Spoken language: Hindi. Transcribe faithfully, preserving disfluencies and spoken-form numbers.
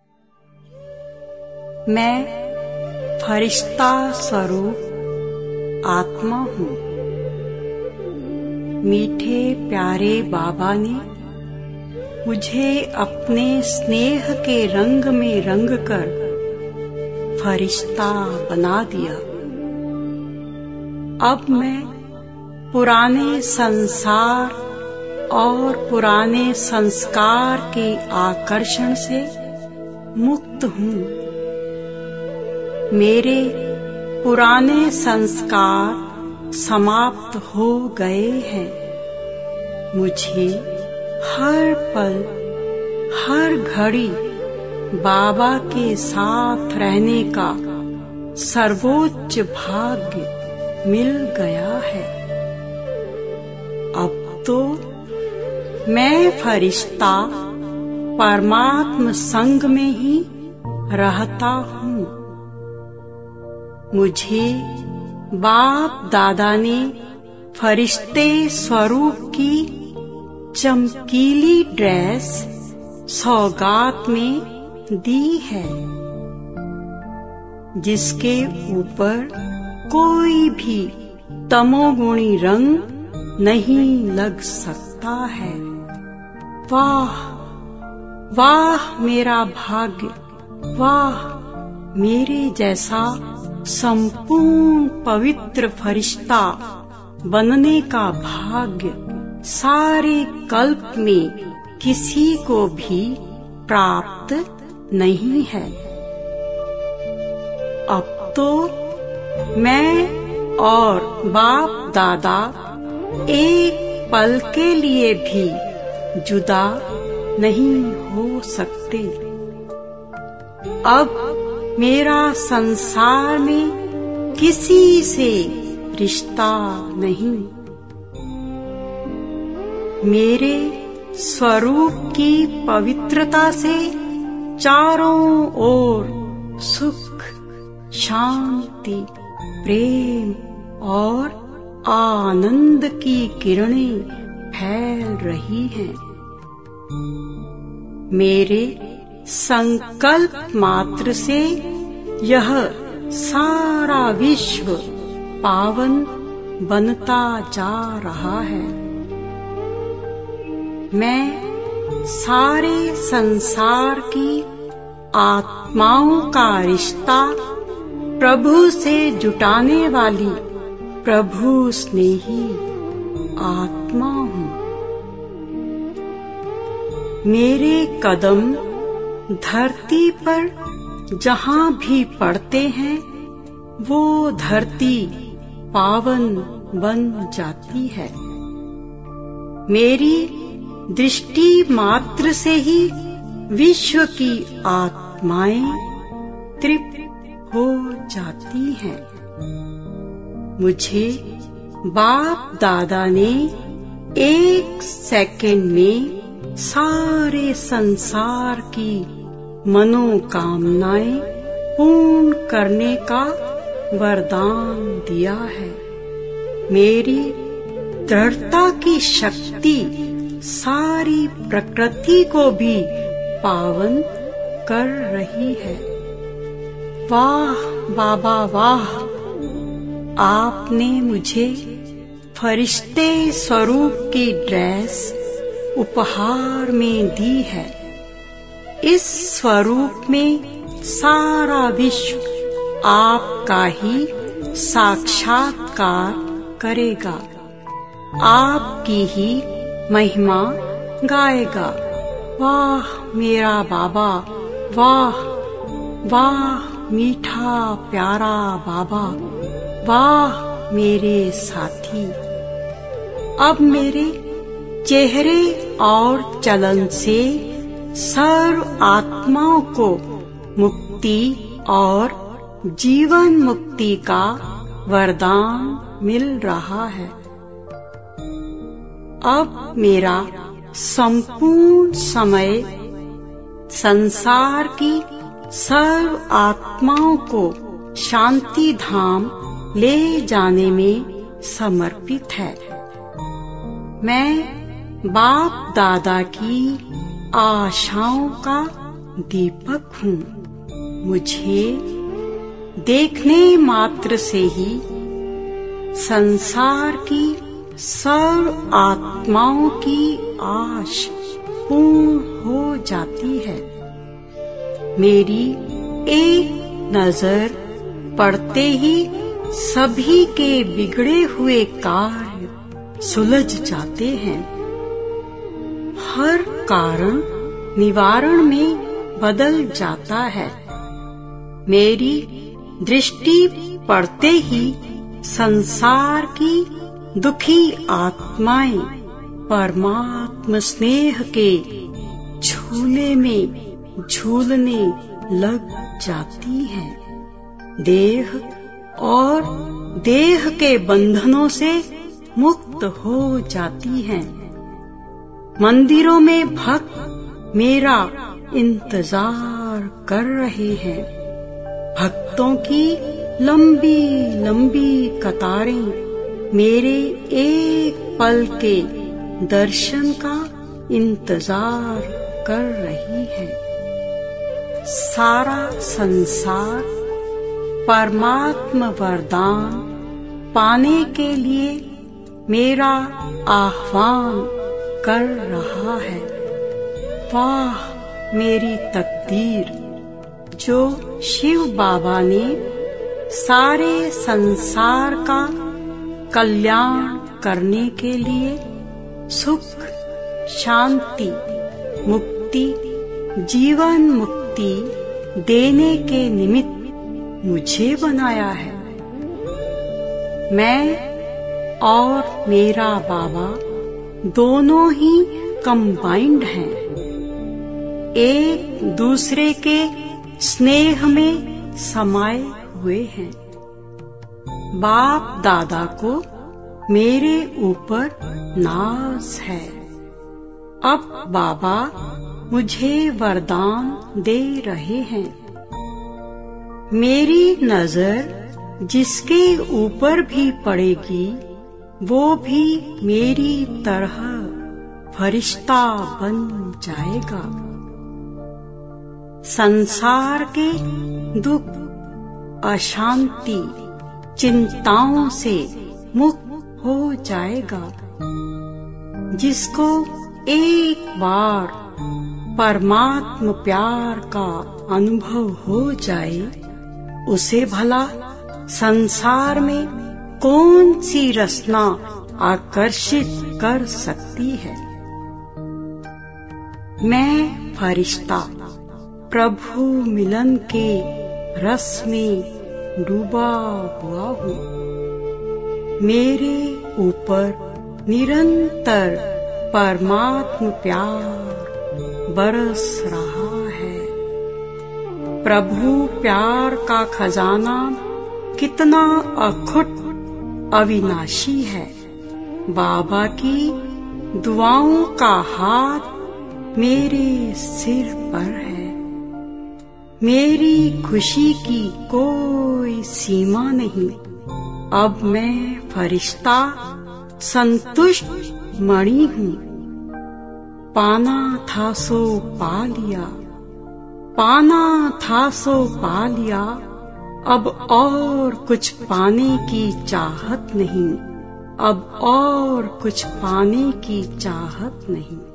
मैं फरिश्ता स्वरूप आत्मा हूँ। मीठे प्यारे बाबा ने मुझे अपने स्नेह के रंग में रंग कर फरिश्ता बना दिया। अब मैं पुराने संसार और पुराने संस्कार के आकर्षण से मुक्त हूँ। मेरे पुराने संस्कार समाप्त हो गए हैं। मुझे हर पल हर घड़ी बाबा के साथ रहने का सर्वोच्च भाग्य मिल गया है। अब तो मैं फरिश्ता परमात्म संग में ही रहता हूँ। मुझे बाप दादा ने फरिश्ते स्वरूप की चमकीली ड्रेस सौगात में दी है, जिसके ऊपर कोई भी तमोगुणी रंग नहीं लग सकता है। वाह वाह मेरा भाग्य, वाह मेरे जैसा संपूर्ण पवित्र फरिश्ता बनने का भाग्य सारे कल्प में किसी को भी प्राप्त नहीं है। अब तो मैं और बाप दादा एक पल के लिए भी जुदा नहीं हो सकते। अब मेरा संसार में किसी से रिश्ता नहीं। मेरे स्वरूप की पवित्रता से चारों ओर सुख, शांति, प्रेम और आनंद की किरणें फैल रही हैं। मेरे संकल्प मात्र से यह सारा विश्व पावन बनता जा रहा है। मैं सारे संसार की आत्माओं का रिश्ता प्रभु से जुटाने वाली प्रभु स्नेही आत्मा हूँ। मेरे कदम धरती पर जहाँ भी पड़ते हैं, वो धरती पावन बन जाती है। मेरी दृष्टि मात्र से ही विश्व की आत्माएं तृप्त हो जाती हैं। मुझे बाप दादा ने एक सेकंड में सारे संसार की मनोकामनाएं पूर्ण करने का वरदान दिया है। मेरी दृढ़ता की शक्ति सारी प्रकृति को भी पावन कर रही है। वाह बाबा वाह, आपने मुझे फरिश्ते स्वरूप की ड्रेस उपहार में दी है। इस स्वरूप में सारा विश्व आपका ही साक्षात्कार करेगा, आपकी ही महिमा गाएगा। वाह मेरा बाबा, वाह वाह मीठा प्यारा बाबा, वाह मेरे साथी। अब मेरे चेहरे और चलन से सर्व आत्माओं को मुक्ति और जीवन मुक्ति का वरदान मिल रहा है। अब मेरा संपूर्ण समय संसार की सर्व आत्माओं को शांति धाम ले जाने में समर्पित है। मैं बाप दादा की आशाओं का दीपक हूँ। मुझे देखने मात्र से ही संसार की सर्व आत्माओं की आश पूर्ण हो जाती है। मेरी एक नजर पड़ते ही सभी के बिगड़े हुए कार्य सुलझ जाते हैं। हर कारण निवारण में बदल जाता है। मेरी दृष्टि पड़ते ही संसार की दुखी आत्माएं परमात्म स्नेह के झूले में झूलने लग जाती हैं। देह और देह के बंधनों से मुक्त हो जाती हैं। मंदिरों में भक्त मेरा इंतजार कर रहे हैं। भक्तों की लंबी लंबी कतारें मेरे एक पल के दर्शन का इंतजार कर रही है। सारा संसार परमात्म वरदान पाने के लिए मेरा आह्वान कर रहा है। वाह मेरी तकदीर, जो शिव बाबा ने सारे संसार का कल्याण करने के लिए सुख, शांति, मुक्ति, जीवन मुक्ति देने के निमित्त मुझे बनाया है। मैं और मेरा बाबा दोनों ही कंबाइंड हैं। एक दूसरे के स्नेह में समाये हुए हैं। बाप दादा को मेरे ऊपर नाज है। अब बाबा मुझे वरदान दे रहे हैं। मेरी नजर जिसके ऊपर भी पड़ेगी वो भी मेरी तरह फरिश्ता बन जाएगा। संसार के दुख, अशांति, चिंताओं से मुक्त हो जाएगा। जिसको एक बार परमात्म प्यार का अनुभव हो जाए, उसे भला संसार में कौन सी रचना आकर्षित कर सकती है। मैं फरिश्ता प्रभु मिलन के रस में डूबा हुआ हूँ। मेरे ऊपर निरंतर परमात्म प्यार बरस रहा है। प्रभु प्यार का खजाना कितना अखुट अविनाशी है। बाबा की दुआओं का हाथ मेरे सिर पर है। मेरी खुशी की कोई सीमा नहीं। अब मैं फरिश्ता संतुष्ट मणि हूँ। पाना था सो पा लिया, पाना था सो पा लिया। अब और कुछ पाने की चाहत नहीं। अब और कुछ पाने की चाहत नहीं।